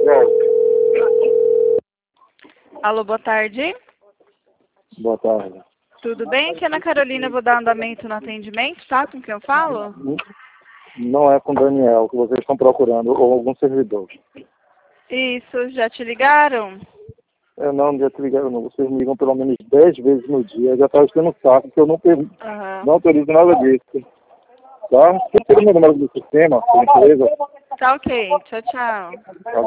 Alô, boa tarde. Boa tarde. Tudo bem? Aqui é Ana Carolina, eu vou dar andamento no atendimento, tá? Com quem eu falo? Não é com o Daniel que vocês estão procurando, ou algum servidor. Isso, já te ligaram? Eu não, já te ligaram não. Vocês me ligam pelo menos 10 vezes no dia. Já está enchendo o saco, que eu não autorizo nada disso. Tá? Você tem o meu número do sistema, da empresa? Tá ok, tchau, tchau.